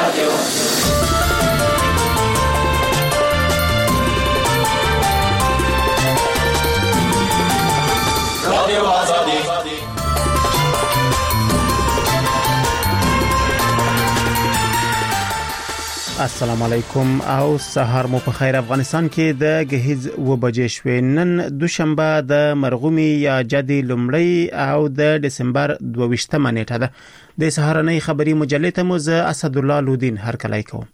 السلام علیکم او سهار مو په خیر. افغانستان کې د غهیز و بجې شوې. نن دوشنبه د مرغومي یا جدي لومړی او د دسمبر 22مه نیټه ده. د سهارنۍ خبري مجلې ته مو زه اسد الله لودین هرکلی کوم.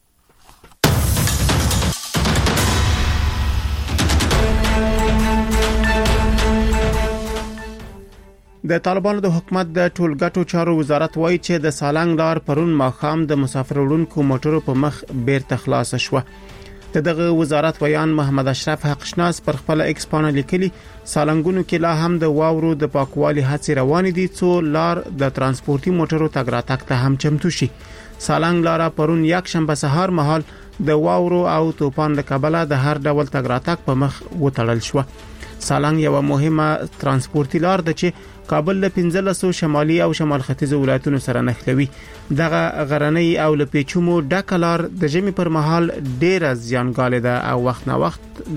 د طالبانو د حکومت د ټولګټو چارو وزارت وایي چې د سالنګ لار پرون ماخام د مسافر وړونکو موټرو په مخ بیرته خلاص شوه. دغه وزارت بیان محمد اشرف حقشناس پر خپل ایکس پاڼه لیکلي سالنګونو کې لا هم د واورو د پاکوالي هڅې روانې دي څو لار د ترانسپورتي موټرو تګ راتګ ته هم چمتو شي. سالنګ لار پرون یک شنبه سهار مهال د واورو او طوفان له کبله د هر ډول تګ راتګ په مخ وتړل شو. سالنګ یو مهمه ترانسپورتي لار ده چې کابل له 15 شمالي او شمال ختیځ ولایتونو سره نښلوي. دغه غرنۍ او له پیچومو ډکلار د ژمي پر مهال ډیره زیانګاله ده او وخت نه وخت د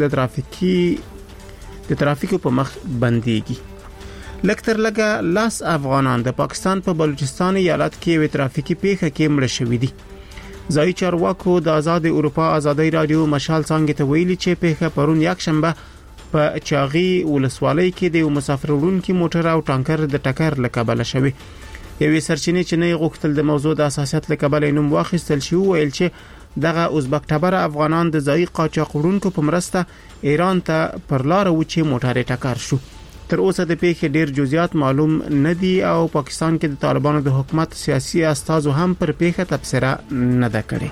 ترافیکو په مخ بنديږي. لکتر لګه لاس افغانان د پاکستان په بلوچستان ایالت کې وی ترافیکي پیښه کې مړ شوې دي. ځای چارواکو د آزاد اروپا آزادۍ رادیو مشال څنګه ته ویلي چې پیښه پرون یک شنبه په چاغي ولسوالۍ کې د مسافر وړونکو موټر او ټانکر د ټکر لکبل شوی. یوې سرچینې چې نه غوښتل د موضوع د اساسیت لکبل نوم واخیستل شو ویل چې دغه ازبک تبر افغانان د ځای قاچاق وړونکو په مرسته ایران ته پر لار و چې موټر ټکر شو. تر اوسه د پیښې ډیر جزئیات معلوم نه دي او پاکستان کې د طالبانو د حکومت سیاسي استازو هم پر پیښه تبصره نه ده کړې.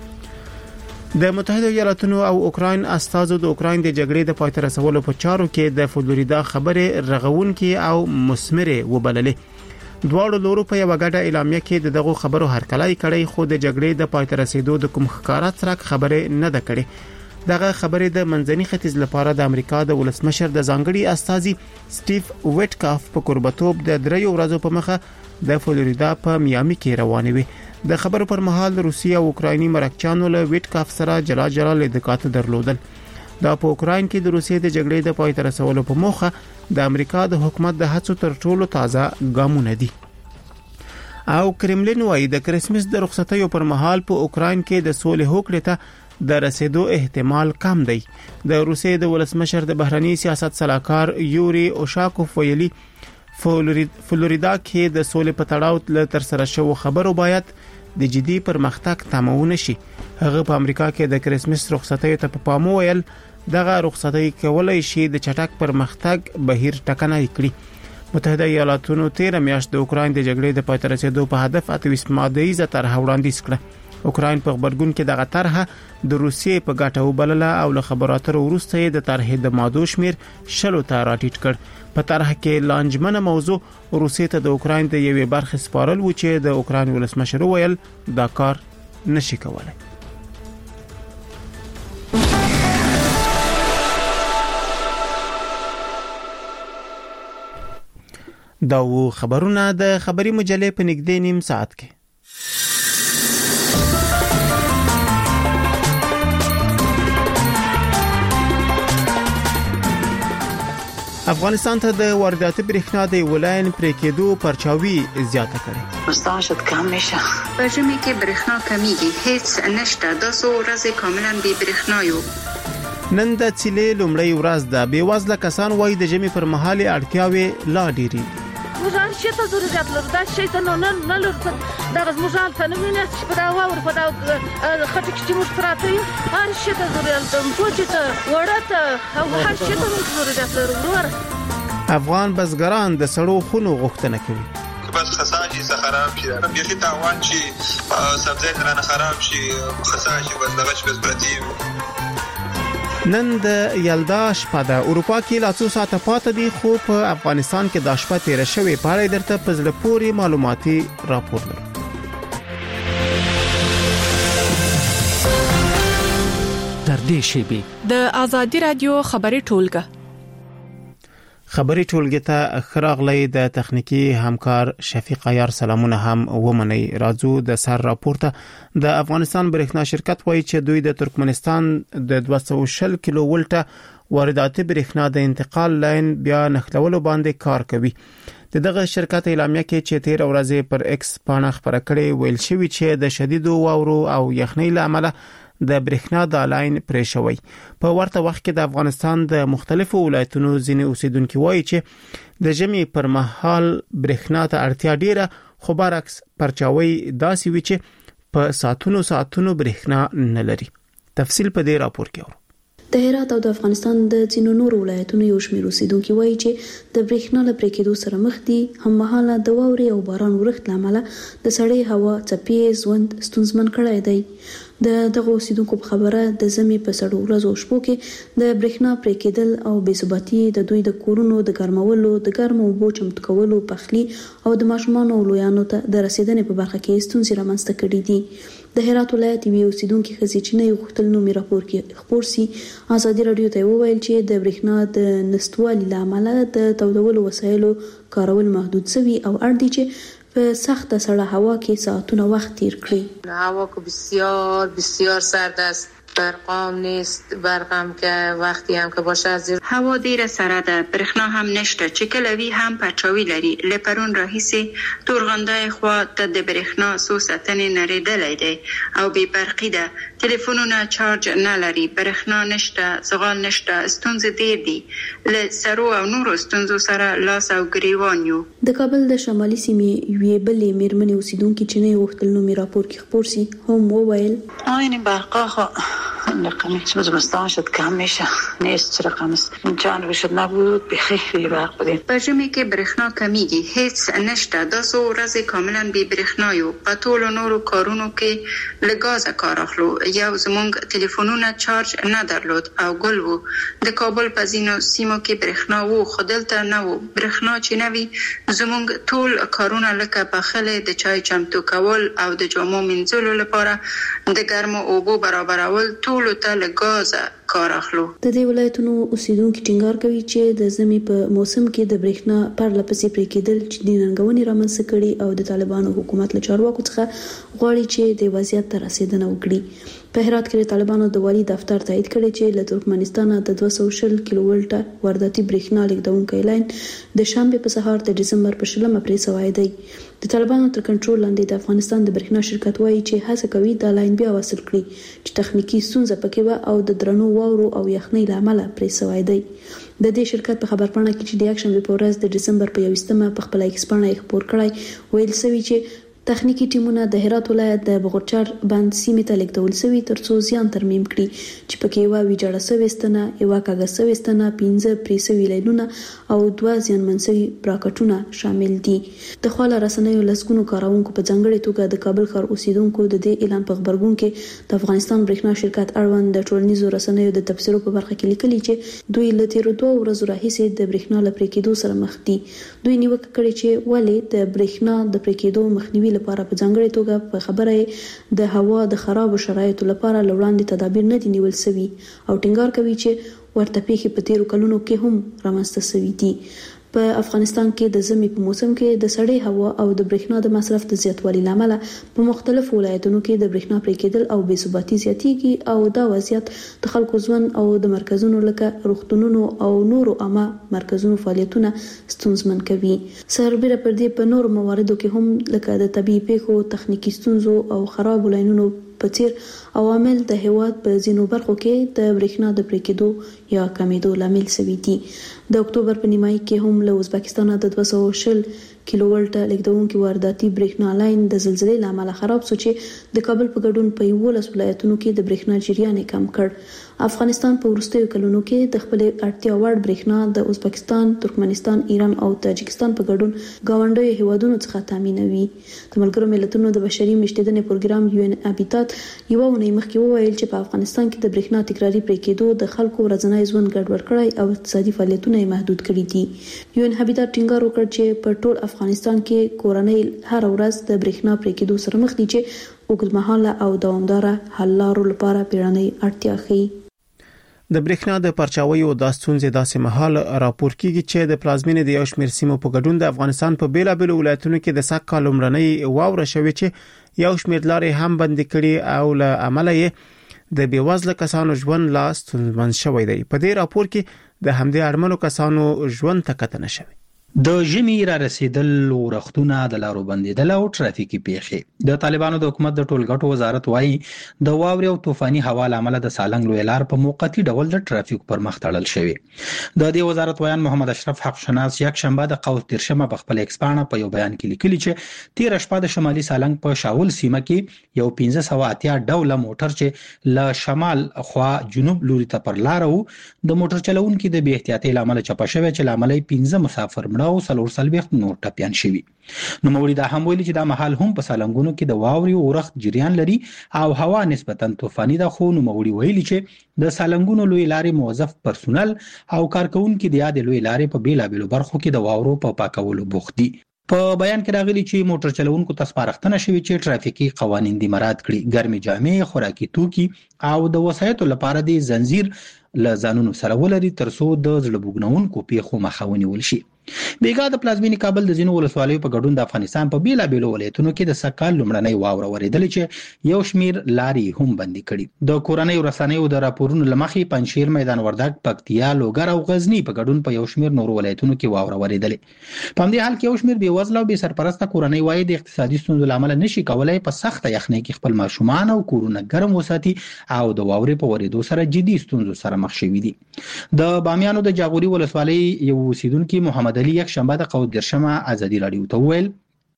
د متحده ایالاتونو او اوکراین استازو د اوکراین د جګړې د پای ته رسولو په چارو کې د فلوریدا خبره رغونکې او مثمره وبللې. دواړو لورو په یو غټه اعلامیه کې دغه خبرو هرکلی کړی خو د جګړې د پای ته رسیدو د کوم ښکارا څرک خبره نه ده کړې. دغه خبره د منځني ختیځ لپاره د امریکا د ولسمشر د ځانګړي استازي سټیو ویټکاف په قربتوب د 3 ورځې په مخه د فلوریدا په میامي کې روانې وي. د خبرو پر مهال روسیا او اوکرایني مرکچانو له ویټکاف سره جلا لیدکات درلودل. دا په اوکراین کې د روسیې د جګړې د پای ته رسولو په موخه د امریکا د حکومت د هڅو تر ټولو تازه ګامونه دي. او کرملین وايي د کریسمس د رخصتیو پر مهال په اوکراین کې د سولې هوکړې ته د رسیدو احتمال کم دی. د روسیې د ولسمشر د بهرنی سیاست صلاحکار یوري اوشاکوف ویلي فلوریدا کې د سولې په تړاو تر سره شو خبرو باید د جدي پرمختګ تموونه شي. هغه په امریکا کې د کریسمس رخصتیو ته په پام ویل دغه رخصتۍ کولای شي د چټک پرمختګ بهیر ټکنۍ کړي. متحده ایالاتونو 13 میاشت د اوکراین د جګړې د پای ته رسیدو په هدف 28 ماده طرح وړاندیز کړه. اوکراین په خبرګون کې دغه طرح د روسیې په ګټه وبلله او له خبراتو وروسته د طرح د ماده شمیر 10 ته راټیټ کړ. په طرح کې لانجمنه موضوع روسیې ته د اوکراین د یوې برخې سپارل و چې د اوکراین ولسمشر ویل دا کار نشي کولای. دا و خبرونه د خبري مجلې په نږدې نیم ساعت کې. افغانستان ته د وارداتي برېښنا د ولاین پرې کېدو پرچاوي زیاته کړې. مستعجل کم نشه. په ژمي کې برېښنا کمیږي، هیڅ نشته، د څو ورځې کاملا بې برېښنا یو. نن د چيلې لومړی ورځ ده. بېوزله کسان وایي د ژمي پر مهال اړتیاوې لا ډېرې. موږ شي ته ضرورت لرو دا شي ته نه لرو دا موږ ته نه ویني چې په دا اور په دا خټه کې موږ پراته یو هر شي ته ضرورت لرو کوچ ته ورته او هر شي ته موږ ضرورت لرو. افغان بزګران د سړو خونو غوښتنه کوي. بس خساجي خراب شي بيخي تاوان شي سبزی نه خراب شي خساجي بس دغه بس پرتی. نن د یلدا شپه د اروپا کې لا څو ساعته پاتې دي خو په افغانستان کې د شپه تیر شوې پاره درته پزله پوری معلوماتي راپور لرو. تر دې شی به د آزادی رادیو خبري ټولګه خبري ټولګي ته خراغلي د تخنیکی همکار شفیق عیار سلامونه هم ومني. راځو د سر راپورته. د افغانستان برېښنا شرکت وایي چې دوی د ترکمنستان د 260 کیلو ولټه وارداتي برېښنا د انتقال لاین بیا نښلولو باندې کار کوي. دغه شرکت اعلامیه کې چې 13 ورځې پر ایکس پاڼه خبره کړې ویل شوی چې د شدید واورو او یخنۍ لامل د برېښنا د لاین پرې شوی. په ورته وخت کې د افغانستان د مختلفو ولایتونو ځینې اوسیدونکو وایي چې د ژمي پر مهال برېښنا ته اړتیا ډیره، خو برعکس پرچاوي داسې وي چې په ساعتونو برېښنا نه لري. تفصیل په دې راپور کې اورو. د هرات او د افغانستان د ځینو نورو ولایتونو یو شمېر اوسیدونکو وایي چې د برېښنا له پرې کېدو سره مخ دي. هممهاله د واورې او باران ورښت لامل د سړې هوا څپې ژوند ستونزمن کړی دی. دغه اوسیدونکو په خبره د ژمي په سړو ورځو او شپو کې د برېښنا پرې کېدل او بې ثباتي د دوی د کورونو د ګرمولو، د ګرمو اوبو چمتو کولو، پخلي او د ماشومانو او لویانو ته د رسیدنې په برخه کې ستونزې رامنځته کړي دي. د هرات ولایت یوې اوسیدونکو ښځې چې نه یو غوښتل نومي راپور کې خپور سي، ازادي راډیو ته وویل چې د برېښنا د نشتوالي له امله د تودولو وسایلو کارول محدود شوي او اړ دي چې په سخته سړه هوا کې ساعتونه وخت تیر کړي. هوا که بسیار بسیار سرد است، برقام نیست، برقم که وقتی هم که باشه از هوا ډیره سړه ده، برېښنا هم نشته چې کله وی هم پرچاوي لري. لپرون راهیسي تورغنده خوا ته د برېښنا څو ساعتونه نریدلې دی او بې برقی ده. ټلیفونونه چارج نه لري، برېښنا نشته، زغال نشته، ستونزې ډیر دي. له سرو او نورو ستونزو سره لاس او ګریوان یو. د کابل د شمالي سیمې یوې بلې میرمنې اوسیدونکو چې نه یو غوښتل نومي راپور کې خپور سي هم وویل این برقا رقمی چه زمستان شد کم میشه، نیست چه رقم است، جان شد نبود بخیر برق بدیم. په ژمي کې برېښنا کمیږي، هیڅ نشته. دا څو ورځې کاملا بې برېښنا یو. په ټولو نورو کارونو کې له ګازه کار اخلو. یو زموږ ټلیفونونه چارج نه درلود او ګل وو. د کابل په ځینو سیمو کې برېښنا وو، خو دلته نه وو. برېښنا چې نه وي زموږ ټول کارونه لکه پخلی، د چای چمتو کول او د جامو مینځلو لپاره د ګرمو اوبو برابرول ټولو ته له ګازه کار اخلو. د دې ولایتونو اوسیدونکو ټینګار کوي چې د ژمي په موسم کې د برېښنا پرله پسې پرې کېدل چې د ننګونې رامنځته کړي او د طالبانو حکومت له چارواکو څخه غواړي چې د وضعیت ته رسیدنه وکړي. په هرات کې د طالبانو د والي دفتر تایید کړی چې له ترکمنستان د 260 کیلو ولټه وارداتي برېښنا لیږدونکی لاین د شنبه په سهار د دسمبر په 20 پرې سوی دی. د طالبانو تر کنټرول لاندې د افغانستان د برېښنا شرکت وایي چې هڅه کوي دا لاین بیا وصل کړي چې تخنیکی ستونزه پکې و او د درنو واورو او یخنۍ لامل پرې سوی دی. د دې شرکت په خبرپاڼه کې چې د یکشنبه په ورځ د دسمبر په 21 په خپل ایکس پاڼه خبر کړی ویل سوي چې تخنیکی ټیمونه د هرات ولایت د بغورچار بند سیمې ته لیږدول شوي ترڅو زیان ترمیم کړي چې پکې یو ویجاړه شوې ستنه، یو کاغذ شوې ستنه، 15 پرې شوي لینونه او 2 زیانمن شوي براکټونه شامل دي. د خواله رسنیو لسګونو کارونکو په ځانګړي توګه د کابل ښار اوسیدونکو د دې اعلان په خبرګون کې د افغانستان برېښنا شرکت اړوند د ټولنیزو رسنیو د تفسیرو په برخه کې لیکلي چې دوی له تیرو 2 ورځو راهیسې د برېښنا لپاره کېدو سره مخ دي. دوی نیوکه کړې چې ولې د برېښنا د پرې کېدو مخنیوي لپاره په ځانګړي توګه په خبره د هوا د خرابو شرایطو لپاره لوړاندې تدابیر نه دي نیول شوي او ټینګار کوي چې ورته پیښې په تیرو کلونو کې هم رامنځته شوي دي. په افغانستان کې د ژمي په موسم کې د سړې هوا او د برېښنا د مصرف د زیاتوالي لامل په مختلفو ولایتونو کې د برېښنا پرې کېدل او بې ثباتي زیاتېږي او دا وضعیت د خلکو ژوند او د مرکزونو لکه روغتونونو او نورو عامه مرکزونو فعالیتونه ستونزمن کوي. سربېره پر دې په نورو مواردو کې هم لکه د طبي پیښو، تخنیکی ستونزو او خراب لاینونو په څیر عوامل د هیواد په ځینو برخو کې د برېښنا د پرې کېدو یا کمیدو لامل شوي دي. د اکتوبر په نیمایي کې هم له ازبکستان د 260 کیلو ولټه لیږدونکي وارداتي برېښنا لاین د زلزلې لامل خراب شو چې د کابل په ګډون په 11 ولایتونو کې د برېښنا جریان کم کړ. افغانستان په وروستیو کلونو کې د خپل اړتیا وړ برېښنا د ازبکستان، ترکمنستان، ایران او تاجکستان په ګډون گاونډیو هیوادونو څخه تامینوي. د ملګرو ملتونو د بشري مشتدنې پروګرام یو ان هابیتات یو ونې مخکې وویل چې په افغانستان کې د برېښنا تکراري پرې کېدو د خلکو ورځنی ژوند ګډوډ کړی او اقتصادي فعالیتونه یې محدود کړي دي. یو ان هابیتات ټینګار وکړ چې په ټول افغانستان کې کورنۍ هر ورځ د برېښنا پرې کېدو سره مخ دي چې اوږدمهاله او دوامداره حل لارو لپاره پیړنۍ اړتیا ښیي. د برېښنا د پرچاویو د ستونزې داسې مهال راپور کیږي چې د پلازمینې د یو شمېر سیمو په ګډون د افغانستان په بیلابېلو ولایتونو کې د سږ کال لومړنۍ واوره شوې چې یو شمېر لارې هم بندې کړي او له امله یې د بیوزله کسانو ژوند لا ستونزمن شوی دی. په دې راپور کې د همدې اړمنو کسانو ژوند ته کتنه شوې. د ژمي را رسیدل ورختونه د لارو بندیدل او ټرافیکي پیښې د طالبانو د حکومت د ټولګټو وزارت وایي د واورې او طوفاني هوا لامل د سالنګ لوی لار په موقتی ډول د ټرافیک پر مخ تړل شوی. د دې وزارت ویان محمد اشرف حق شناس یک شنبه د قوس دیرشمه په خپل ایکسپانه په یو بیان کې لیکلي چې 13 شپه د شمالي سالنګ په شاول سیمه کې یو 1580 ډوله موټر چې له شمال خوا جنوب لوري ته پر لار وو د موټر چلوونکو د بې احتیاطۍ لامل چپه شوی چې لامل 15 مسافر او سلور سلبيخت نور ټپيان شوي. نو موري دا هم ویلي چې دا محل هم په سالنګونو کې د واوري او ورخت جریان لري او هوا نسبتا طوفاني ده. خو نو موري ویلي چې د سالنګونو لوی لارې موظف پرسونل او کارکونکو د یاد لوی لارې په بیلابېلو برخو کې د واورو په پاکولو بوخت دي. په بیان کې راغلي چې موټر چلوونکو ته سپارښتنه شوې چې ټرافیکي قوانین دي مراعات کړي، ګرمي جامې، خوراکي توکي او د وسایطو لپاره د زنجیر له ځانونو سره ولري ترڅو د زړه بوګنونکو پیښو مخه ونیول شي. بیګا د پلازمینې کابل د ځینو ولسوالیو په ګډون د افغانستان په بیلابېلو ولایتونو کې د سکال لومړنۍ واوره ورېدلې چې یو شمیر لارې هم بندي کړي. د کورنۍ رسنیو د راپورونو لمخې پنځشیر، میدان وردګ، پکتیا، لوګر او غزنی په ګډون په یو شمیر نورو ولایتونو کې واوره ورېدلې. په همدې حال کې یو شمیر بېوزله او بې سرپرسته کورنۍ وایي د اقتصادي ستونزو لامل نشي کولای په سخته یخنۍ کې خپل ماشومان او کورونه ګرم وساتي او د واورې په ورېدو سره جدي ستونزو سره مخ شوي دي. د بامیانو د جاغوري ولسوالۍ یو اوسیدونکي محمد علي یک شنبه د قوس دیرشمه ازادي رادیو ته وویل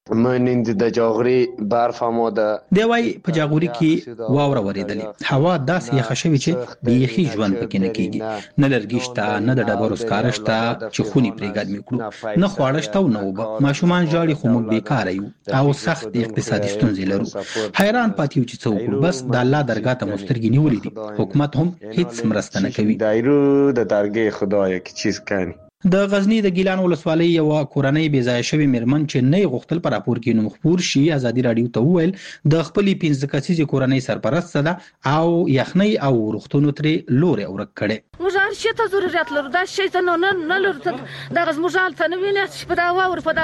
من د جاغوري برف آماده دی وای په جاغوري کې واوره ورېدلې، هوا داسې یخه شوې چې بیخي ژوند پکې نه کېږي، نه لرګي شته، نه د ډبرو سکاره شته چې خونې پرې ګرمې کړو، نه خواړه شته او نه اوبه. ماشومان ژاړي خو موږ بیکاره یو او سخت اقتصادي ستونزې لرو. حیران پاتې یو چې څه وکړو، بس د الله درګاه ته مو سترګې نیولې دي، حکومت هم هیڅ مرسته نه کوي. دایرو د درګاه خدای کی چیز کوي. د غزنی د ګیلان ولسوالۍ یو کورنۍ بې ځای شوی میرمن چې نه غوښتل پر راپور کې نوم خپور شي ازادي رادیو ته وویل د خپل 15 کسیزې کورنۍ سرپرست ده او یخنۍ او ورختونو ترې لوري اورک کړي. موږ هر شي ته ضرورت لرو، دا شي ته نه لرو ته د موږ حالت نه ویني چې په دا واور په دا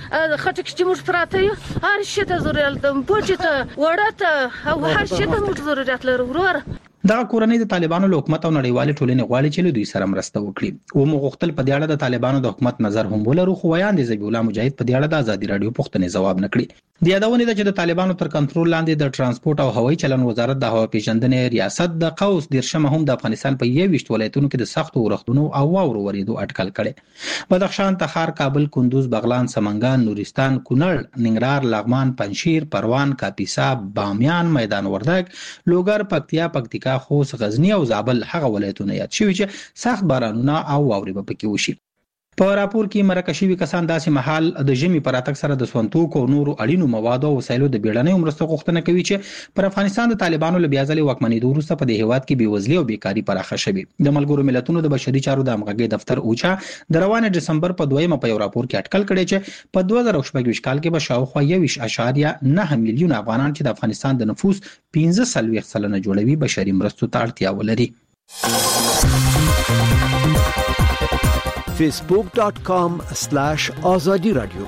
خټک چې موږ پراته یو هر شي ته ضرورت لرو، پوجي ته وړه ته او هر شي ته موږ ضرورت لرو. ورور دا کورنۍ د طالبانو له حکومت او نړیوال ټولنې غواړي چې له دوی سره مرسته وکړي. و مو غوښتل په دې اړه د طالبانو د حکومت نظر هم ولرو، خو ویان دي ذبیح الله مجاهد په دې اړه د ازادي رادیو پوښتنې ځواب نه کړي. د یادونه ده چې د طالبانو تر کنټرول لاندې د ترانسپورت او هوایي چلن وزارت د هوا پیژندنې ریاست د قوس دیرشمه هم د افغانستان په 21 ولایتونو کې د سختو ورختونو او واورو ورېدو اټکل کړي. بدخشان، تخار، کابل، کندوز، بغلان، سمنګان، نورستان، کونړ، ننګرهار، لغمان، پنجشیر، پروان، کاپیسا، بامیان، میدان وردګ، لوګر، پکتیا، پکتیکا، خوست، غزنی او زابل هغه ولایتونه یاد شوي چې سخت بارانونه او واورې به پکې وشي. په راپور کې مرکه شوي کسان داسې مهال د ژمي پر راتګ سره د سونتوکو او نورو اړینو موادو او وسایلو د بیړنۍ مرستو غوښتنه کوي چې پر افغانستان د طالبانو له بیا ځلې واکمنېدو وروسته په دې هیواد کې بېوزلي او بیکاري پراخه شوې. د ملګرو ملتونو د بشري چارو د همغږۍ دفتر اوچا د روانې ډسمبر په 2 په یو راپور کې اټکل کړی چې په 2024 کال کې به شاوخوا 1.9 میلیون افغانان چې د افغانستان د نفوس 15% جوړوي بشري مرستو ته اړتیا ولري. facebook.com/azadi radio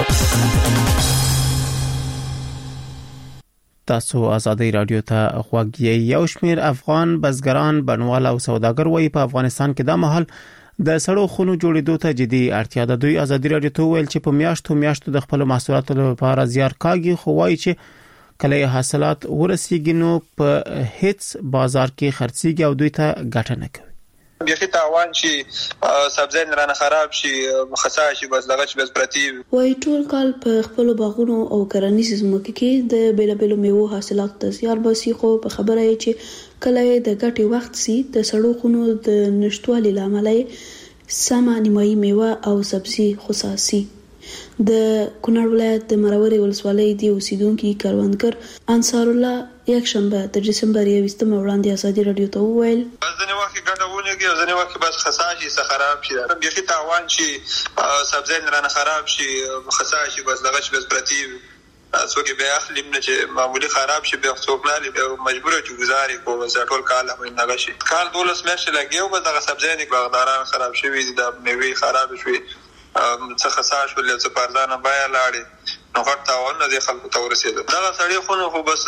تاسو ازادي رادیو ته غوږی. یو شمیر افغان بزګران، بڼوال او سوداګر وایي په افغانستان کې د مهال د سړو خونو جوړېدو ته جدي اړتیا ده. دوی ازادي رادیو ته ویل چې په میاشتو د خپل محصولاتو لپاره زیار کاږي، خو وایي چې کله حاصلات ورسیږي نو په هیڅ بازار کې خرڅيږي او دوی ته ګټه نه کوي. بیخي تاوان چې سبزی نه خراب شي، خسا شي، بس لغه چې بس پرتی وای ټول کال په خپل باغونو او کرنیزو ځمکو کې د بیلابېلو میوو حاصلات د زیار باسي، خو په خبره یې چې کله د ګټې وخت سي د سړو خونو د نشټوالي لامل سمه نیمایي میوه او سبزي خصاصي. د کونړ ولایت د مرورې ولسوالۍ د اوسیدونکو کروندګر انصار الله یک شنبه د دسمبر 21 وړاندې ازادي رادیو ته وویل ځنې وخت ګډونه کې ځنې وخت بس خسا شي، خراب شي، بیخي تاوان چې سبزی نه خراب شي، خسا شي، بس لغه چې بس پرتی څوک به اخلیم نه چې معمولی خراب شي به څوک نه به مجبور چې گزاري کوم ټول کال هم نه غشي کال 12 میاشتې لګیو به دغه سبزی نه باغداران خراب شوي دي د میوې خراب شوي څه خساش ولې څه پردانه بیا لاړې نو غټ تاوان نه خلکو ته ورسېد دغه سړی خو بس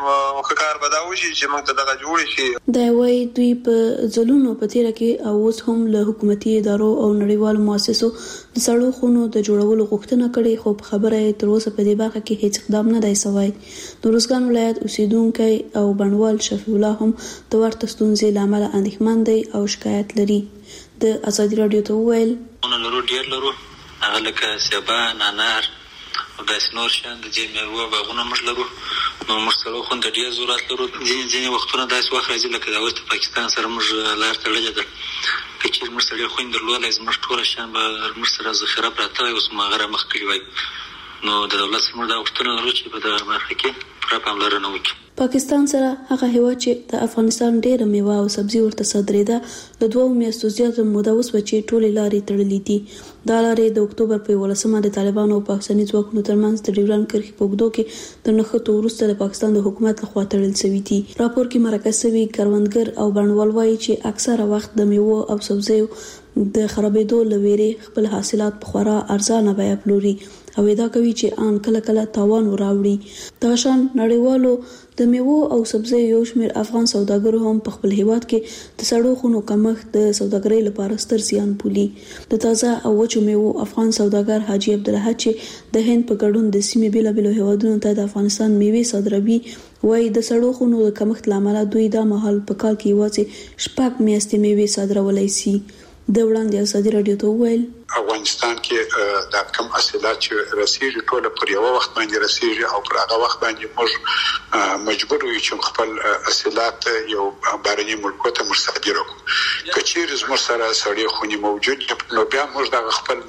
کار بداوي چې موږ ته دغه جوړ شي دا وایي دوی په ځلونو په تیر کې او اوس هم له حکومتي ادارو او نړیوالو مؤسسو د سړو خونو د جوړولو غوښتنه کړې خو خبره تر اوسه په دې برخه کې هیڅ اقدام نه دی شوی د روزګان ولایت اوسیدونکو او بڼوال شفیع الله هم د ورته ستونزې لامل اندېښمن دی او شکایت لري د ازادي رادیو ته وویل لرو ډیر لرو هغه لکه سیبان انار او داسې نور شیان د دې میوو باغونه موږ لرو نو موږ سره خو د ډیر ضرورت لرو ځینې وختونه داسې وخت راځي لکه د اوس پاکستان سره موږ لار تړلې ده که چېرې موږ سره خویندې درلودلی زموږ ټوله شیان به موږ سره ذخیره پراته وای اوس مو هغه رامخ کړي وای نو د دولت څخه موږ دا غوښتنه لرو چې په دغه برخه کې پوره پاملرنه وکړي پاکستان سره هغه هیواد چې د افغانستان ډېره میوه او سبزي ورته صادرېده د 2 میاشتو زیاته موده اوس چې ټولې لارې تړلې دي دا لارې د اکتوبر په 18 د طالبانو او پاکستاني ځواکونو ترمنځ د ډیورند کرښې په اوږدو کې د نښتو وروسته د پاکستان د حکومت لخوا تړل شوي دي راپور کې مرکز شوي کروندګر او بڼوال وایي چې اکثره وخت د میوو او سبزیو د خرابېدو لويري خپل حاصلات په خورا ارزانه بیه پلوري او دا کوي چې ان کله کله تاوان وراوړي دا شان نړیوالو د میوو او سبزیو یو شمېر افغان سوداګرو هم په خپل هیواد کې د سړو خونو کمښت د سوداګرۍ لپاره ستر زیان بولي د تازه او وچو میوو افغان سوداګر حاجی عبدالله چې د هند په ګډون د سیمې بیلابیلو هیوادونو ته د افغانستان میوې صادروي وایي د سړو خونو د کمښت لامل دوی د مهال په کال کې یوازې 6 میاشتې میوې صادرولای شي د وړاندې ازادي رادیو ته وویل افغانستان کې د کم حاصلات چې رسیږي ټول پر یو وخت باندې رسیږي او پر هغه وخت باندې موږ مجبور یو چې خپل حاصلات یو بهرني ملکو ته مصادره کړو کچېر زموږ سره سړې خونې موجود نو بیا موږ د خپل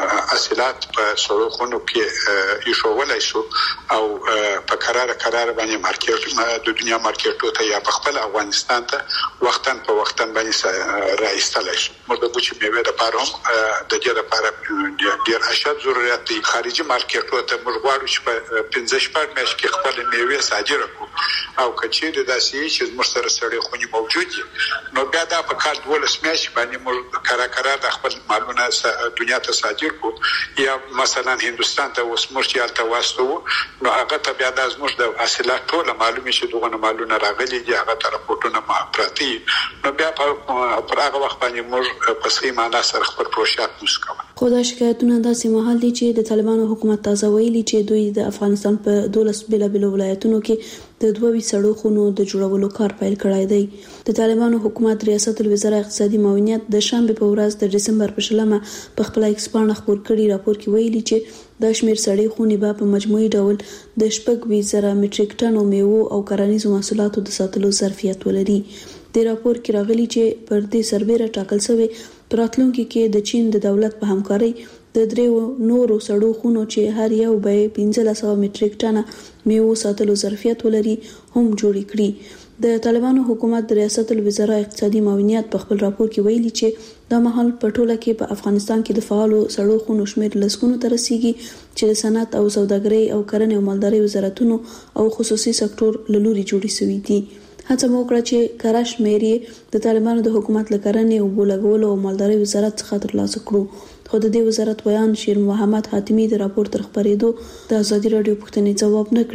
حاصلات په سړو خونو کې ایښولای شو او په قرار باندې مارکیټ د دنیا مارکیټو ته یا په خپل افغانستان ته وختن په وختن باندې راایستلای شو موږ د بوچي میوه لپاره هم د دې لپاره ډیر اشد ضرورت دی خارجي مارکیټونو ته موږ غواړو چې په 15 میاشت کې خپل میوه صادره کړو او کچېر داسې چې موږ سره سړې خونې موجود دي نو بیا دا په کال 12 میاشت باندې موږ قرار د خپل مالونه دنیا ته صادر کړو یا مثلا هندستان ته اوس موږ یالته واسطو نو هغه ته بیا د زموږ د حاصلات ټول معلومه شي دغه مالونه راغلي دي هغه ته راپورټونه پراتی نو بیا په هغه وخت باندې موږ په صحیح معنا سره خپل پروژه خو دا شکایتونه داسې مهال دي چې د طالبانو حکومت تازه ویلي چې دوی د افغانستان په 12 بیلابیلو ولایتونو کې د 2 سړو خونو د جوړولو کار پیل کړی دی د طالبانو حکومت ریاست الوزرا اقتصادي معاونیت د شنبه په ورځ د دسمبر په شلمه په خپل ایکسپان خبر کړي راپور کې ویلي چې د شمیر سړې خونې به په مجموعي ډول د 20,000 میټریک ټن میوه او کرنیزو محصولاتو د ساتلو ظرفیت ولري د راپور کې راغلي چې پر دې سربېره ټاکل شوی پراتلونکو کې د چین د دولت په همکارۍ د 3 نورو سړو خونو چې هر یو به 1500 میټریک ټن میوه ساتلو ظرفیت ولري هم جوړ کړي د طالبانو حکومت د ریاست الوزرا اقتصادي معاونیت په خپل راپور کې ویلي چې د مهال په ټوله کې په افغانستان کې د فعالو سړو خونو شمېر لسګونو ته رسیدي چې د صنعت او سوداګرۍ او کرنې او مالدارۍ وزارتونو او خصوصي سکتور له لوري جوړې شوې دي هڅه وکړه چې کراش مېری د طالبانو د حکومت لکرنې او بولګولو او مالدارۍ وزارت څخه ترلاسه کړو خو د دې وزارت بیان شیر محمد حاتمی د راپور تر خبرېدو د ازادي رادیو پوښتنې جواب نه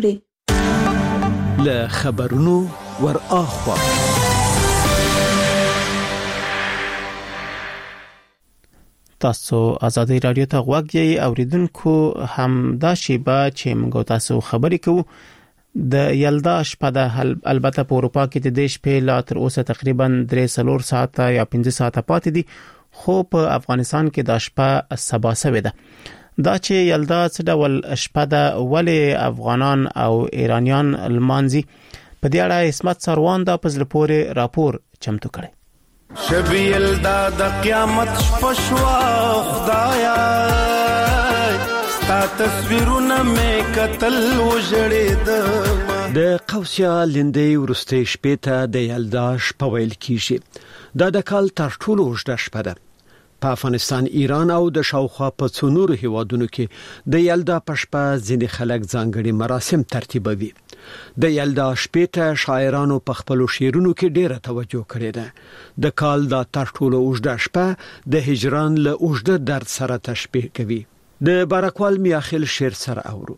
کړې له خبرونو ور اخوا تاسو ازادي رادیو ته غوږ یې اوریدونکو هم دا شیبه چې موږ تاسو خبرې کوو د یلدا شپه د البته په اروپا کې د دیش په لا تر اوسه تقریبا 3 ساعته یا 15 ساعته پاتې دي خو په افغانستان کې د شپه سبا سوي ده دا چې یلدا څه ډول شپه ده ولې افغانان او ایرانیان المانزي په دې اړه اسمت سروان دا پزله پورې راپور چمتو کړي شب یلدا د قیامت شپه شوا خدایا تا تصویرونه مې قتل وژړېد د قوسیا لندې ورستې شپې ته د یلدا شپه ویل کیږي دا د کال تر ټولو اوږده شپه ده په افغانستان، ایران او د شاوخوا په څو نورو هیوادونو کې د یلدا په شپه ځینې خلک ځانګړي مراسم ترتیبوي. د یلدا شپې ته شاعرانو په خپلو شعرونو کې ډېره توجه کړې ده. د کال دا تر ټولو اوږده شپه د هجران له اوږده درد سره تشبیه کوي. د بارکوال میاخیل شعر سره اورو.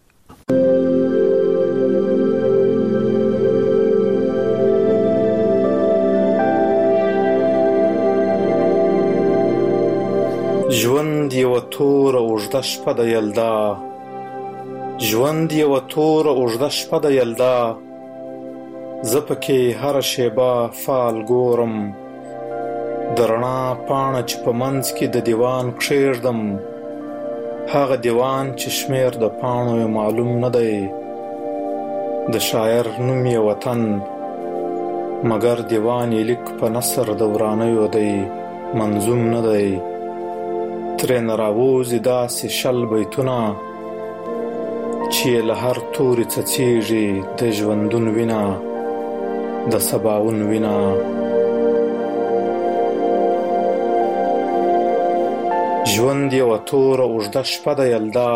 ژوند یو تور اوږده شپه د یلدا، ژوند یو تور اوږده شپه د یلدا، زه پکې هر شیبه فال ګورم، د رڼا پاڼه چې په منځ کې د دیوان کښېږدم، هغه دیوان چې شمیر د پاڼو یې معلوم نه دی، د شاعر نوم یې وطن، مګر دیوان یې لیک په نثر د ورانیو دی، منظوم نه دی. ترې راووځي داسې شل بیتونه چې له هر توري څڅېږي د ژوندون وینه، د سباون وینه. ژوند یوه توره اوږده شپه د یلدا،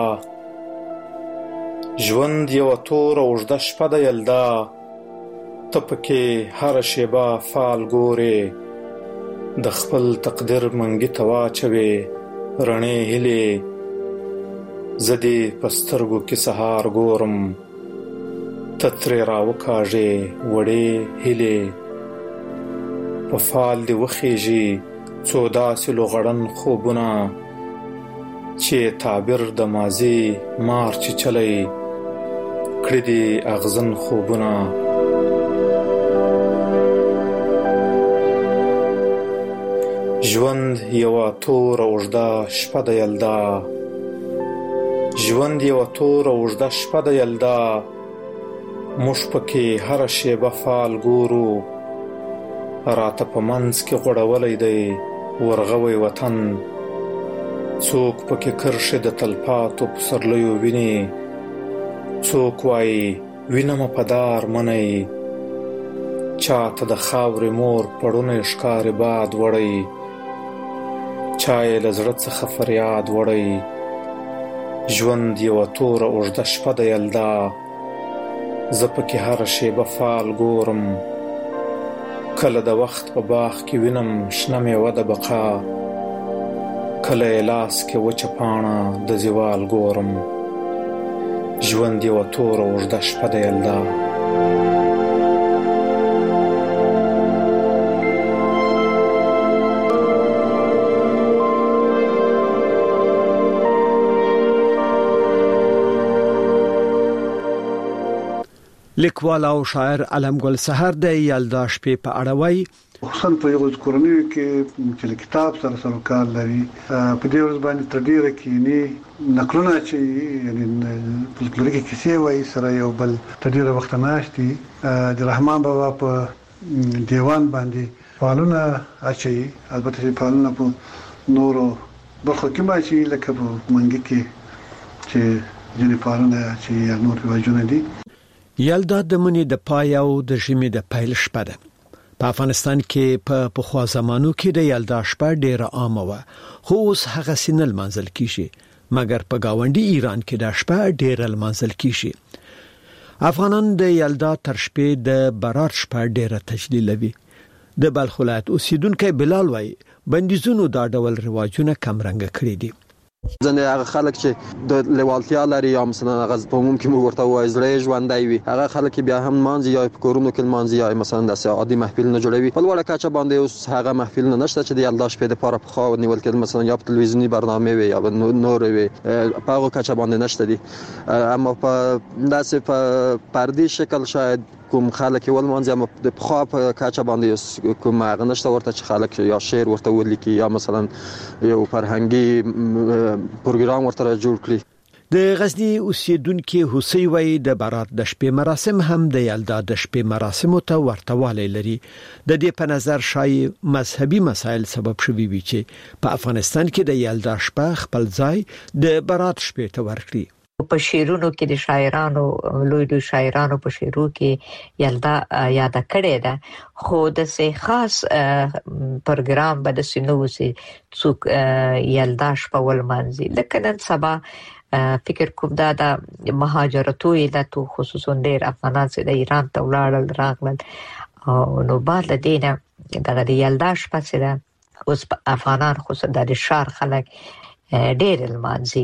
ژوند یوه توره اوږده شپه د یلدا، ته پکې هره شیبه فال ګورې، د خپل تقدیر منګي ته واچوې رڼې هیلې، زه دې په سترګو کې سهار ګورم، ته ترې راوکاږې وړې هیلې، په فال دې وخیږي څو داسې لوغړن خوبونه، چې تعبیر د ماضي مار چیچلی کړي دي اغزن خوبونه. ژوند یوه توره اوږده شپه د یلدا، ژوند یوه توره اوږده شپه د یلدا، موږ پکې هره شیبه فال ګورو، راته په منځ کې غوړولی دی ورغوی وطن، څوک پکې کرښې د تلپاتو پسرلیو ویني، څوک وایي وینم په دار منی، چاته د خاورې مور پړونی ښکاري باد وړی، چا یې له زړه څخه فریاد وړی. ژوند یوه توره اوږده شپه د یلدا، زه پکې هره شیبه فال ګورم، کله د وخت په باغ کې وینم شنه میوه د بقا، کله یې لاس کې وچه پاڼه د زوال ګورم. ژوند یوه توره اوږده شپه د یلدا. لیکوال او شاعر علمګل سحر د یلدا شپې په اړه وایي: خصوصا په یو کورنۍ کې چې کتاب سره سروکار لري، په دې ورځ باندې تر ډیره کینی نقلونه چې یعنی فلکلوریکي کیسې وایي سره یو بل تر ډیره وخت ناشتي د رحمان بابا په دیوان باندې فالونه اچي، البته فالونه په نورو برخو کې ماشي لکه په منګي کې چې ځینې فالونه چې نور واجونه دي. یلدا د منی د پای او د ژمي د پیل شپه ده. په افغانستان کې په پخوا زمانو کې د یلدا شپه ډیره عامه وه، خو اوس هغه سینه لمانځل کیږي، مګر په گاونډي ایران کې د شپه ډیره لمانځل کیږي. افغانان د یلدا تر شپې د برات شپه ډیره تجلیلوي. د بلخ ولایت اوسیدونکو بلال وایي بندیزونو دا ډول رواجونه کم رنګ کړی دي. ځنې هغه خلک چې د لیوالتیا لري یا مثلا هغه په عموم کې موږ ورته وایي زړه ژوندی وي، هغه خلک بیا هم مانځي یا په کورونو کې مانځي یا مثلا داسې عادي محفل نه جوړوي. په لوړه کچه باندې اوس هغه محفل نه نشته چې د یلدا شپې لپاره پخوا نیول کېدل، مثلا یا په تلویزیوني برنامه وي یا نور وي، په هغه کچه باندې نشته دي. اما په داسې په پردي شکل شاید کوم خلک ولمانځي، اما د پخوا په کچه باندې کوم هغه نشته ورته چې خلک یا شعر ورته ولیکي یا مثلا یو فرهنګي پروګرام ورته جوړ کړي. د غزنی اوسیدونکو حسین وای د برات د شپې مراسم هم د یلدا د شپې مراسمو ته ورته والی لري. د دې په نظر شای مذهبي مسایل سبب شوي وي چې په افغانستان کې د یلدا شپه خپل ځای د برات شپې ته ورکړي. په شعرونو کې د شاعرانو لوی شاعرانو په شعرو کې یلدا یاد کړی ده خو د سه خاص پروګرام به د سينو سي څوک یلدا شپول مانځي لکه نن سبا فکر کوم دا د مهاجرتو علتو خصوصا ډېر افغانان چې د ایران ته ولاړل راغلل او نو بعد دینه دغه د یلدا شپه سره اوس افغانان خصوصا د شهر خلک ډېر المانځي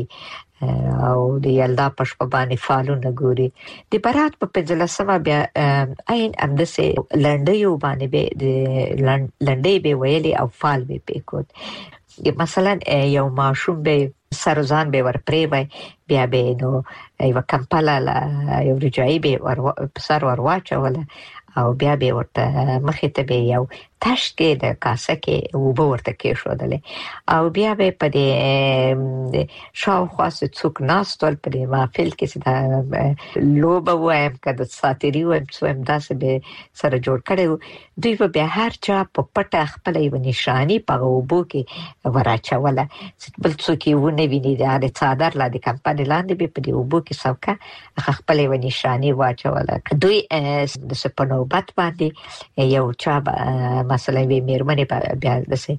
او د یلدا پښپ باندې فالونه ګوري د برات په 15مه بیا عین اندسه لنډیو باندې به د لنډی به ویلي او فال به پکود مثلا یو ماشوم به سرزان به ورپرې وای بیا به نو یو کمپاله یو رجای به سر ورواچول او بیا به ورته مخې ته به یو تشکې د کاسه کې وبو ورته کې شودلې او بیا به په دې شاوخوا څوک ناستول په دې محفل کې چې لوبه وایم کده ساتيري وایم څوم داسې به سره جوړ کړو دوی په بیا هر چا په پټه خپل یو نشانی په وبو کې وراچوله بل څوک یې ونه ویني د څادر لا د کمپاني لاندې به په دې وبو کې څوکا خپل یو نشانی واچوله دوی د سپنو بات باندې یو چا مثلا به میرمنې بیا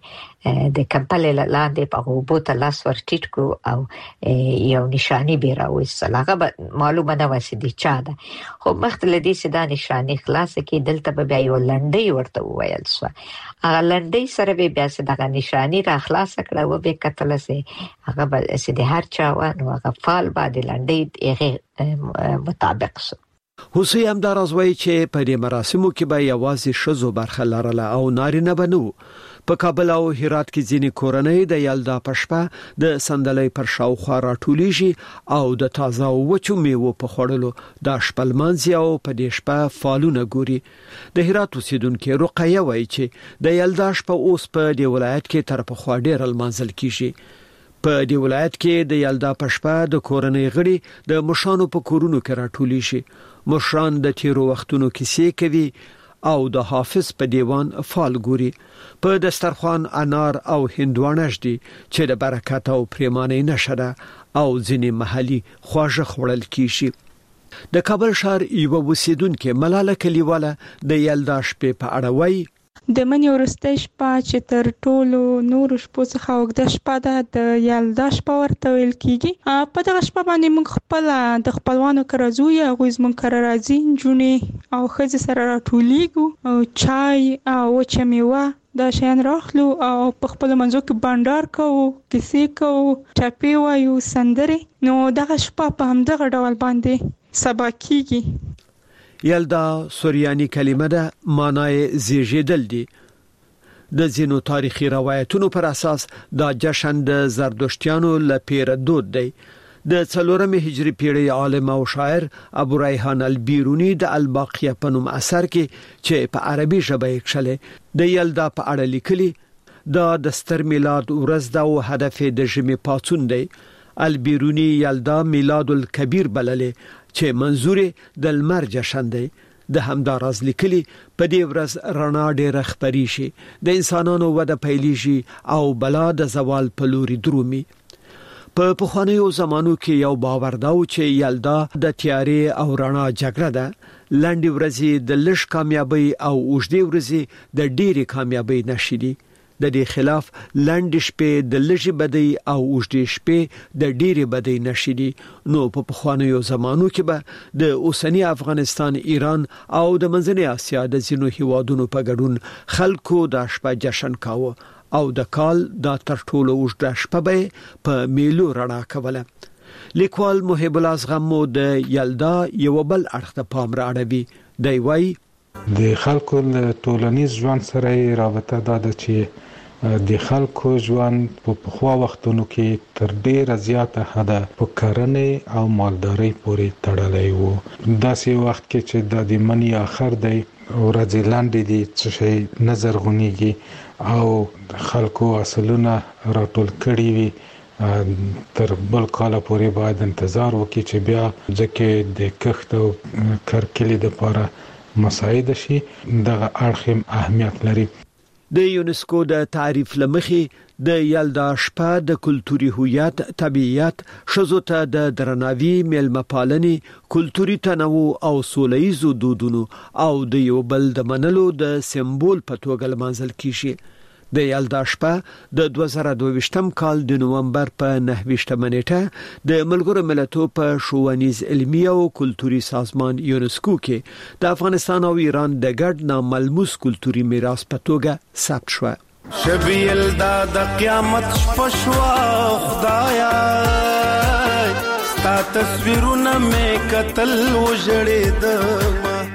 د کمپاله لاندې په وبو ته لاس ورټیټ کو او یو نشانی به راوځل هغه معلومه نه وسی دي چا ده خو مختلف دي چې دا نشانی خلاص کې دلته به یو لنډي ورته وویل سو هغه لنډي سره به بیا چې دا نشانی را خلاص کړه و به کتل سي هغه به چې د هر چا و نو هغه فال باندې لنډي هغه مطابق سو حسین همداراز وایي چې په دې مراسمو کې به یوازې شذو برخه لرله او نارینه به نه په کابل او هرات کې ځینې کورنۍ د یلدا پښپا د سندلۍ پر شاوخوا راټولیږي او د تازه وچو میوو په خوړلو د شپلمانځي او په دې شپه فالونه ګوري د هرات اوسیدونکو رقیه وایي چې د یلدا شپه اوس په دې ولایت کې تر په خوا ډېر المنځل کیږي په دې ولایت کې د یلدا پښپا د کورنۍ غړي د مشانو په کورونو کې راټولیږي مشران د تیرو وختونو کیسې کوي او د حافظ په دیوان فال ګوري په دسترخوان انار او هندوانه شدي چې د برکت او پریمانه نشره او ځینې محلي خواږه خوړل کیږي د کابل شهر یو وسیدونکو ملاله کلیواله د یلدا شپې په اړه وایي د منی ورسته شپه چې تر ټولو نور شپو څخه وګد شپه ده د یلدا شپه ورته ویل کیږي په دغه شپه باندې موږ خپل د خپلوانو کرزو یا غوښ موږ کر راځي جونې او خځې سره راټولیږو او چای او چمیوه دا شین راخلو او په خپل منځو کې بانډار کوو کیسې کوو ټاپي وایو سندري نو دغه شپه په همدغه ډول باندې سبا کیږي یلدا سوریانی کلمه ده معنی زیږیدل دي د زینو تاریخي روایتونو پر اساس دا جشن د زردشتیانو لپاره دود دی د 4 هجری پیړۍ عالم او شاعر ابو ریحان البیرونی د الباقیه په نوم اثر کې چې په عربي ژبه یې کړل د یلدا په اړه لیکلي دا د ستر میلاد ورځ ده او هدف د ژمي پاتون دی البیرونی یلدا میلاد الکبیر بللې چې منظور د لمر جشن دی د همداراز لیکلي په دې ورځ رڼا ډېر خبري شي د انسانانو وده پیلېږي او بلا د زوال په لوري درومي په پخوانیو زمانو کې یو باور دا و چې یلدا د تیارې او رڼا جګړه ده لنډي ورځې د لږ کامیابی او اوږدې ورځې د ډېرې کامیابی نشي د دې خلاف لنډ شپې د لږې بدی او اوږدې شپې د ډېرې بدی نشي نو په پخوانیو زمانو کې به د اوسنی افغانستان ایران او د منځنۍ اسیا د ځینو هیوادونو په ګډون خلکو د شپه جشن کاوه او د کال د تر ټولو اوږده شپه به په میلو رڼا کوله لیکوال محب الله زغمو د یلدا یو بل اړخ ته پام راړوي دی وایي د خلکو ټولنیز ژوند سره رابطه ده چې د خلکو ژوند په پخوا وختونو کې تر ډیره زیاته حده په کرنې او مالدارۍ پورې تړلی وو داسې وخت کې چې د منی اخر دی ورځې لاندې دي څه شي نظر غونیږي او خلکو اصلونه راټول کړي وي تر بل کال پورې باید انتظار وکړي چې بیا ځکه د کښت او کرکلې لپاره مساعده شي دغه اړخ اهمیت لري د یونسکو د تعریف لمخې د یلدا شپه د کلتوري هویت، طبيعت، شذو ته د درناوي، ملمپالنې، کلتوري تنوع او سوله‌ییزو دودونو او د یو بل د منلو د سمبول په توګه لمانځل کیږي. د یلدا شپه د 2022 کال د نومبر په 9 نیټه د ملګرو ملتونو په ښوونیز علمي او کلتوري سازمان یونسکو کې د افغانستان او ایران د ګډ ناملموس کلتوري میراث په توګه ثبت شو. شبي یلدا د قیامت شپشوا خدایا ستا تصویرونه مې قتل وجړې د